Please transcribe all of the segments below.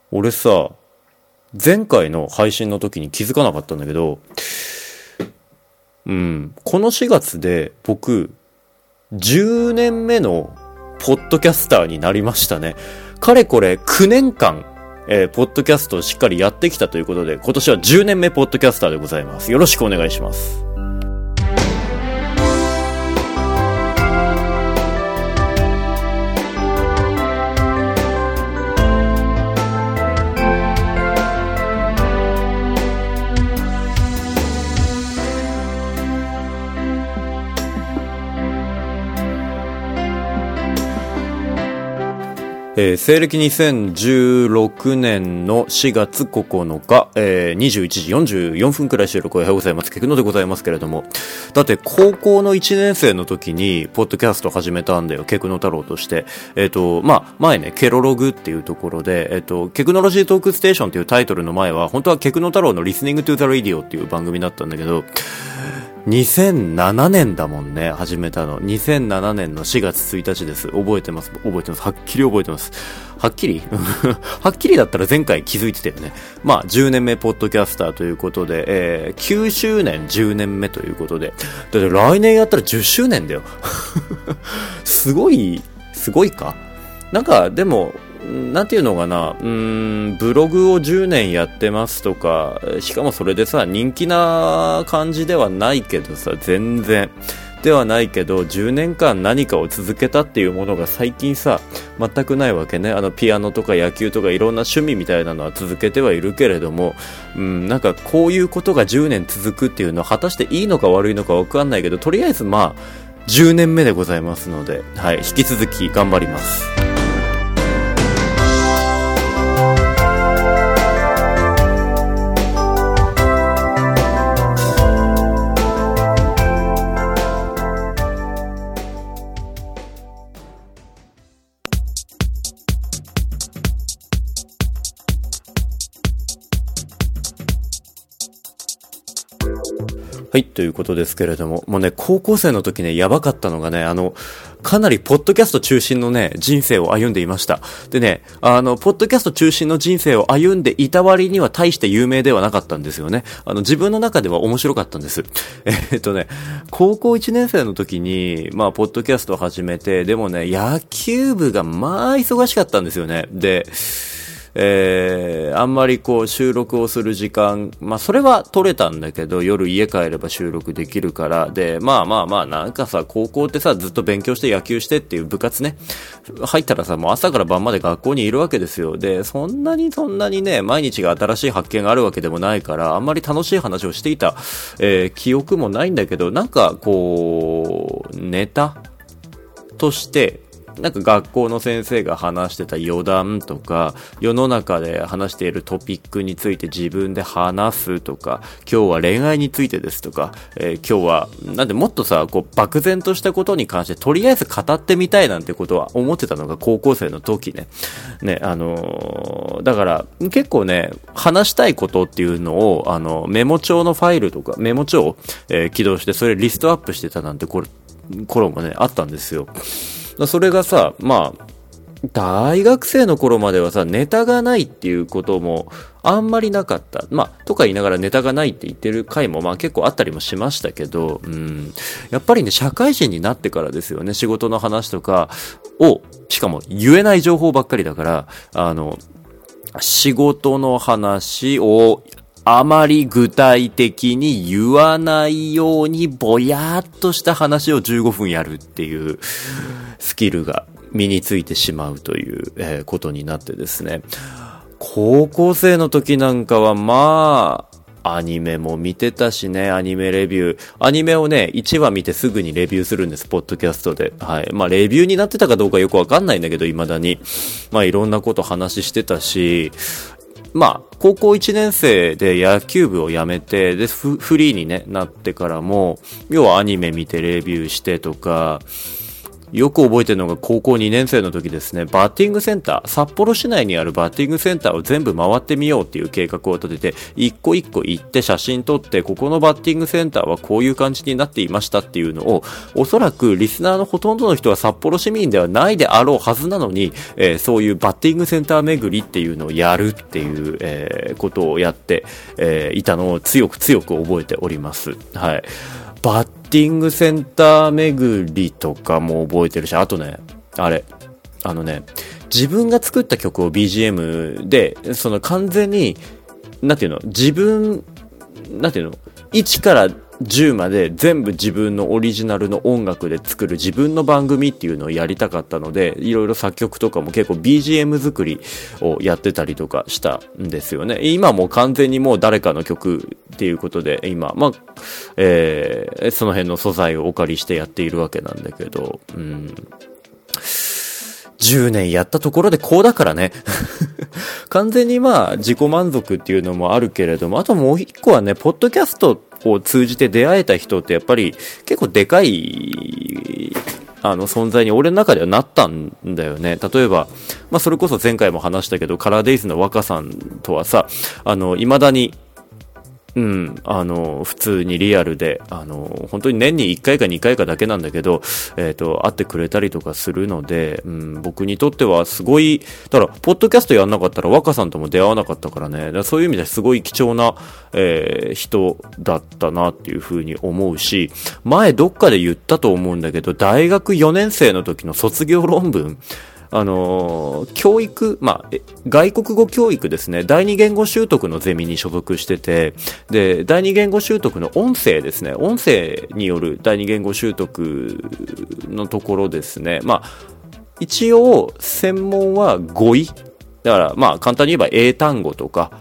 俺さ、前回の配信の時に気づかなかったんだけど、この4月で僕、10年目のポッドキャスターになりましたね。かれこれ9年間、ポッドキャストをしっかりやってきたということで、今年は10年目ポッドキャスターでございます。よろしくお願いします。西暦2016年の4月9日、21時44分くらい収録おはようございます。ケクノでございますけれども。だって高校の1年生の時に、ポッドキャスト始めたんだよ。ケクノ太郎として。前ね、ケロログっていうところで、ケクノロジートークステーションっていうタイトルの前は、本当はケクノ太郎の Listening to the Radio っていう番組だったんだけど、2007年だもんね、始めたの。2007年の4月1日です。覚えてます。はっきり覚えてます。はっきりはっきりだったら前回気づいてたよね。10年目ポッドキャスターということで、9周年10年目ということで。だって来年やったら10周年だよ。すごいか？なんか、でも、なんていうのかな、ブログを10年やってますとか、しかもそれでさ、人気な感じではないけどさ、全然。ではないけど、10年間何かを続けたっていうものが最近さ、全くないわけね。ピアノとか野球とかいろんな趣味みたいなのは続けてはいるけれども、なんかこういうことが10年続くっていうのは果たしていいのか悪いのかわかんないけど、とりあえず10年目でございますので、はい、引き続き頑張ります。はい、ということですけれども、もうね、高校生の時ね、やばかったのがね、かなりポッドキャスト中心のね、人生を歩んでいました。でね、ポッドキャスト中心の人生を歩んでいた割には大して有名ではなかったんですよね。自分の中では面白かったんです。高校1年生の時に、ポッドキャストを始めて、でもね、野球部が忙しかったんですよね。で、あんまり収録をする時間、それは取れたんだけど、夜家帰れば収録できるから、で、なんかさ、高校ってさ、ずっと勉強して野球してっていう部活ね、入ったらさ、もう朝から晩まで学校にいるわけですよ。で、そんなにね、毎日が新しい発見があるわけでもないから、あんまり楽しい話をしていた、記憶もないんだけど、なんかネタとして、なんか学校の先生が話してた余談とか、世の中で話しているトピックについて自分で話すとか、今日は恋愛についてですとか、今日は、なんでもっとさ、漠然としたことに関してとりあえず語ってみたいなんてことは思ってたのが高校生の時ね。だから結構ね、話したいことっていうのを、メモ帳のファイルとか、メモ帳を、起動してそれリストアップしてたなんて頃もね、あったんですよ。それがさ、大学生の頃まではさ、ネタがないっていうこともあんまりなかった。とか言いながらネタがないって言ってる回も結構あったりもしましたけど、やっぱりね、社会人になってからですよね、仕事の話とかを、しかも言えない情報ばっかりだから、仕事の話をあまり具体的に言わないようにぼやーっとした話を15分やるっていうスキルが身についてしまうという、ことになってですね。高校生の時なんかはアニメも見てたしね、アニメレビュー。アニメをね、1話見てすぐにレビューするんです、ポッドキャストで。はい。レビューになってたかどうかよくわかんないんだけど、未だに。いろんなこと話してたし、高校1年生で野球部を辞めて、で、フリーにね、なってからも、要はアニメ見てレビューしてとか、 よく覚えてるのが高校2年生の時ですね、バッティングセンター、札幌市内にあるバッティングセンターを全部回ってみようっていう計画を立てて、一個一個行って写真撮って、ここのバッティングセンターはこういう感じになっていましたっていうのを、おそらくリスナーのほとんどの人は札幌市民ではないであろうはずなのに、そういうバッティングセンター巡りっていうのをやるっていう、ことをやって、いたのを強く覚えております。はい。バッティングセンター巡りとかも覚えてるし、あとね、自分が作った曲を BGM で、その完全に、1から10まで全部自分のオリジナルの音楽で作る自分の番組っていうのをやりたかったので、いろいろ作曲とかも結構 BGM 作りをやってたりとかしたんですよね。今もう完全にもう誰かの曲っていうことで、今、その辺の素材をお借りしてやっているわけなんだけど、10年やったところでこうだからね。完全に自己満足っていうのもあるけれども、あともう一個はね、ポッドキャストを通じて出会えた人ってやっぱり結構でかい、存在に俺の中ではなったんだよね。例えば、それこそ前回も話したけど、カラーデイズの若さんとはさ、未だに、普通にリアルで、本当に年に1回か2回かだけなんだけど、会ってくれたりとかするので、僕にとってはすごい、だから、ポッドキャストやんなかったら若さんとも出会わなかったからね、だからそういう意味ですごい貴重な、人だったなっていうふうに思うし、前どっかで言ったと思うんだけど、大学4年生の時の卒業論文、教育、外国語教育ですね。第二言語習得のゼミに所属してて、で、第二言語習得の音声ですね。音声による第二言語習得のところですね。一応、専門は語彙。だから、簡単に言えば英単語とか、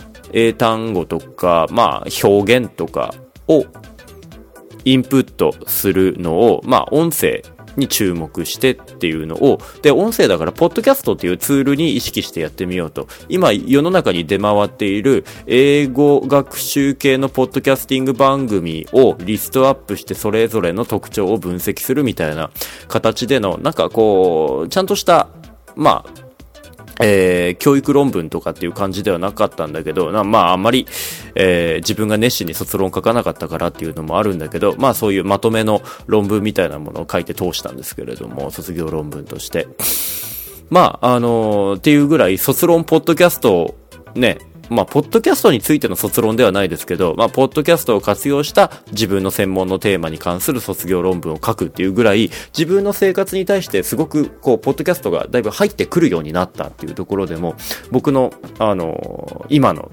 表現とかをインプットするのを、音声に注目してっていうのを、で、音声だから、ポッドキャストっていうツールに意識してやってみようと。今、世の中に出回っている英語学習系のポッドキャスティング番組をリストアップして、それぞれの特徴を分析するみたいな形での、ちゃんとした、教育論文とかっていう感じではなかったんだけど、あんまり、自分が熱心に卒論書かなかったからっていうのもあるんだけど、そういうまとめの論文みたいなものを書いて通したんですけれども、卒業論文として。っていうぐらい卒論ポッドキャストをね、ポッドキャストについての卒論ではないですけど、ポッドキャストを活用した自分の専門のテーマに関する卒業論文を書くっていうぐらい、自分の生活に対してすごく、ポッドキャストがだいぶ入ってくるようになったっていうところでも、僕の、今の、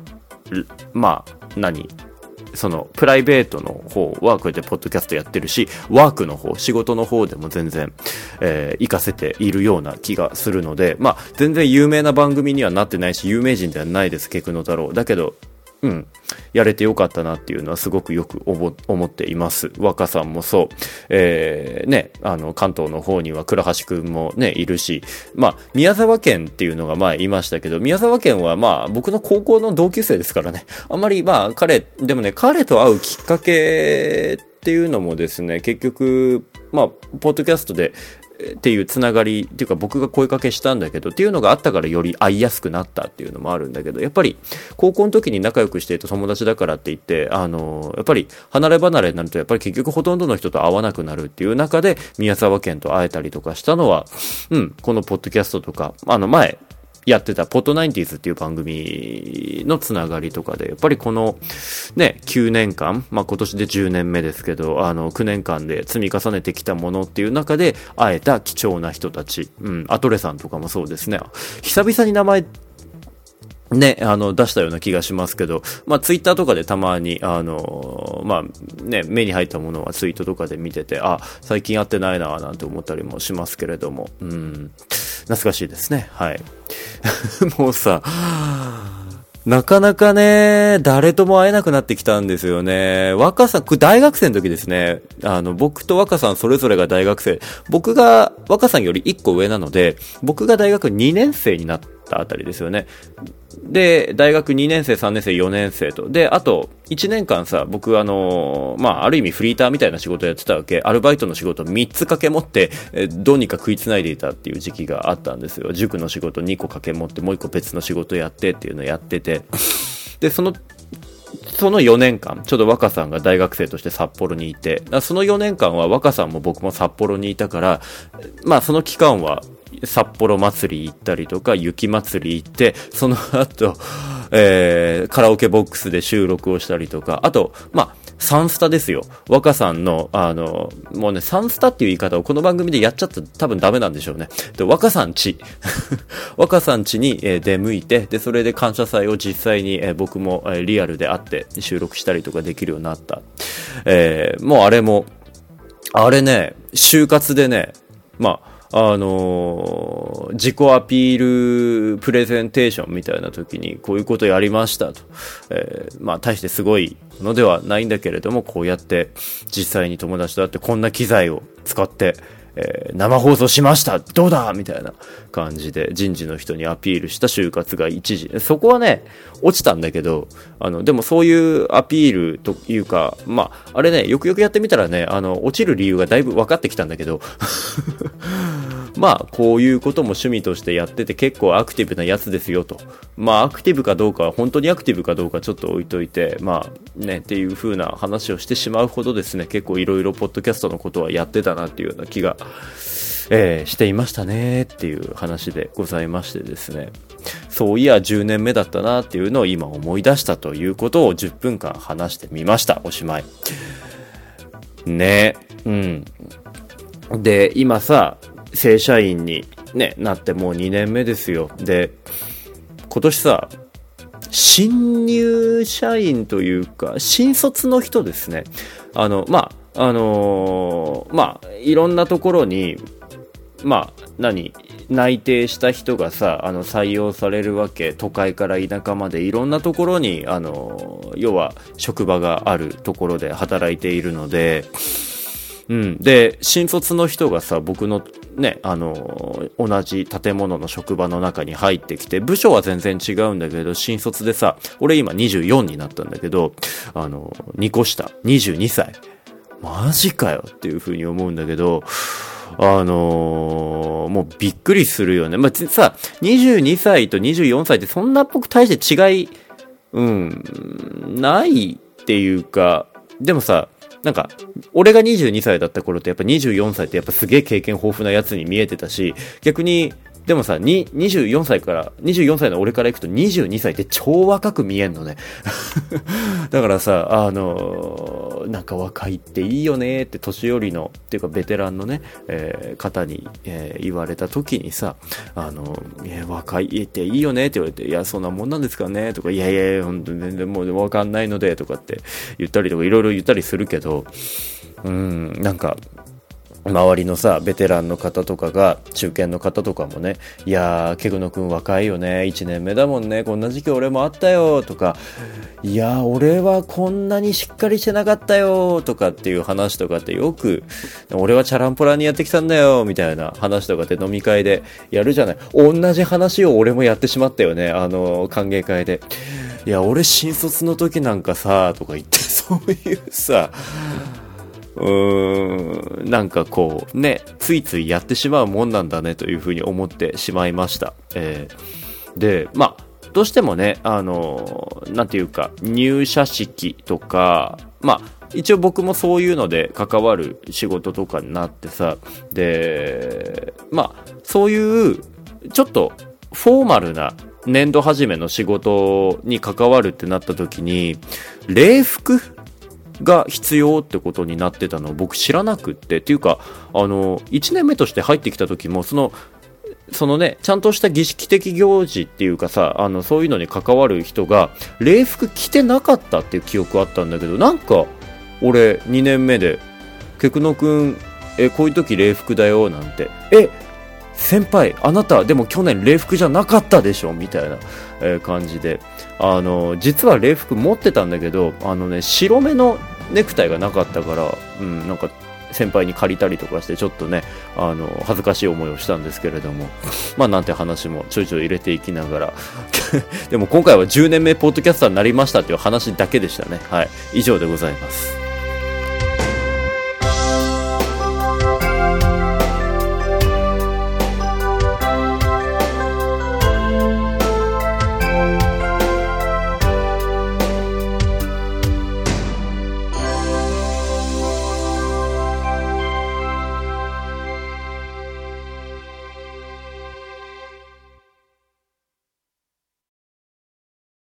そのプライベートの方はこうやってポッドキャストやってるし、ワークの方、仕事の方でも全然、活かせているような気がするので、全然有名な番組にはなってないし、有名人ではないです、ケクノ太郎。だけど、やれてよかったなっていうのはすごくよく思っています。若さんもそう。関東の方には倉橋くんもね、いるし、宮沢県っていうのが前いましたけど、宮沢県は僕の高校の同級生ですからね。あんまり彼と会うきっかけっていうのもですね、結局、ポッドキャストで、っていうつながりっていうか僕が声かけしたんだけどっていうのがあったからより会いやすくなったっていうのもあるんだけど、やっぱり高校の時に仲良くしていた友達だからって言ってやっぱり離れ離れになるとやっぱり結局ほとんどの人と会わなくなるっていう中で宮沢県と会えたりとかしたのはこのポッドキャストとか前やってたポッドナインティーズっていう番組のつながりとかで、やっぱりこのね、9年間、今年で10年目ですけど、9年間で積み重ねてきたものっていう中で会えた貴重な人たち、アトレさんとかもそうですね。久々に名前ね、出したような気がしますけど、ツイッターとかでたまに、目に入ったものはツイートとかで見てて、最近会ってないなぁなんて思ったりもしますけれども、懐かしいですね。はい。もうさ、なかなかね、誰とも会えなくなってきたんですよね。若さん、大学生の時ですね。僕と若さんそれぞれが大学生。僕が若さんより1個上なので、僕が大学2年生になったあたりですよね。で、大学2年生、3年生、4年生と。で、あと、1年間さ、僕ある意味フリーターみたいな仕事やってたわけ。アルバイトの仕事3つ掛け持って、どうにか食いつないでいたっていう時期があったんですよ。塾の仕事2個掛け持って、もう1個別の仕事やってっていうのをやってて。で、その4年間、ちょうど若さんが大学生として札幌にいて、その4年間は若さんも僕も札幌にいたから、その期間は札幌祭り行ったりとか、雪祭り行って、その後、カラオケボックスで収録をしたりとか、あと、サンスタですよ。若さんの、もうね、サンスタっていう言い方をこの番組でやっちゃったら多分ダメなんでしょうね。で、若さん家若さん家に、出向いて、で、それで感謝祭を実際に、僕も、リアルで会って収録したりとかできるようになった。もうあれね、就活でね、自己アピールプレゼンテーションみたいな時にこういうことやりましたと、大してすごいのではないんだけれども、こうやって実際に友達と会ってこんな機材を使って、生放送しましたどうだみたいな感じで人事の人にアピールした就活が一時、そこはね落ちたんだけど、でもそういうアピールというか、あれね、よくよくやってみたらね、落ちる理由がだいぶ分かってきたんだけどこういうことも趣味としてやってて結構アクティブなやつですよと。アクティブかどうか、本当にアクティブかどうかちょっと置いといて、っていう風な話をしてしまうほどですね、結構いろいろポッドキャストのことはやってたなっていうような気が、していましたねっていう話でございましてですね。そういや10年目だったなっていうのを今思い出したということを10分間話してみました。おしまい。ね。で、今さ、正社員に、なってもう2年目ですよ。で、今年さ、新入社員というか、新卒の人ですね。いろんなところに、内定した人がさ、採用されるわけ。都会から田舎までいろんなところに、要は職場があるところで働いているので、で、新卒の人がさ、僕のね、同じ建物の職場の中に入ってきて、部署は全然違うんだけど、新卒でさ、俺今24になったんだけど、2個下、22歳。マジかよっていう風に思うんだけど、もうびっくりするよね。さ、22歳と24歳ってそんな僕大して違い、ないっていうか、でもさ、俺が22歳だった頃ってやっぱ24歳ってやっぱすげえ経験豊富なやつに見えてたし、逆に、でもさ、24歳の俺から行くと22歳って超若く見えんのね。だからさ、若いっていいよねって年寄りの、っていうかベテランのね、方に、言われた時にさ、若いっていいよねって言われて、いや、そんなもんなんですかねとか、いや、本当に全然もうわかんないので、とかって言ったりとか、いろいろ言ったりするけど、周りのさ、ベテランの方とかが、中堅の方とかもね、いやー、ケグノくん若いよね、1年目だもんね、こんな時期俺もあったよ、とか、いやー、俺はこんなにしっかりしてなかったよ、とかっていう話とかってよく、俺はチャランポランにやってきたんだよ、みたいな話とかって飲み会でやるじゃない。同じ話を俺もやってしまったよね、歓迎会で。いや、俺新卒の時なんかさ、とか言って、そういうさ、ついついやってしまうもんなんだねというふうに思ってしまいました。で、どうしてもね、入社式とか、一応僕もそういうので関わる仕事とかになってさ、で、そういう、ちょっとフォーマルな年度始めの仕事に関わるってなった時に、礼服が必要ってことになってたのを僕知らなくって、っていうか、1年目として入ってきた時も、そのね、ちゃんとした儀式的行事っていうかさ、そういうのに関わる人が、礼服着てなかったっていう記憶あったんだけど、俺、2年目で、ケクノくん、こういう時礼服だよ、なんて、先輩、あなた、でも去年礼服じゃなかったでしょみたいな、感じで。実は礼服持ってたんだけど、白目のネクタイがなかったから、 先輩に借りたりとかしてちょっとね恥ずかしい思いをしたんですけれどもまあなんて話もちょいちょい入れていきながらでも今回は10年目ポッドキャスターになりましたっていう話だけでしたね。はい、以上でございます。